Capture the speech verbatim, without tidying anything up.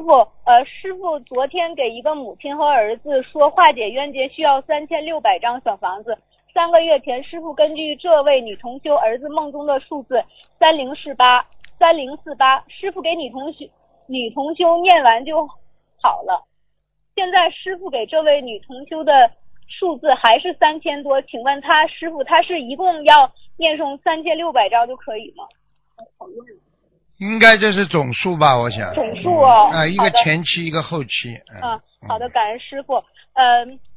傅，呃，师傅昨天给一个母亲和儿子说化解冤结需要三千六百张小房子。三个月前，师傅根据这位女同修儿子梦中的数字三零四八三零四八，师傅给女同修女同修念完就好了。现在师傅给这位女同修的数字还是三千多，请问他师傅，他是一共要念诵三千六百张就可以吗？ 应该这是总数吧，我想。 总数哦。 啊、一个前期，一个后期。 嗯，好的，感恩师傅。嗯。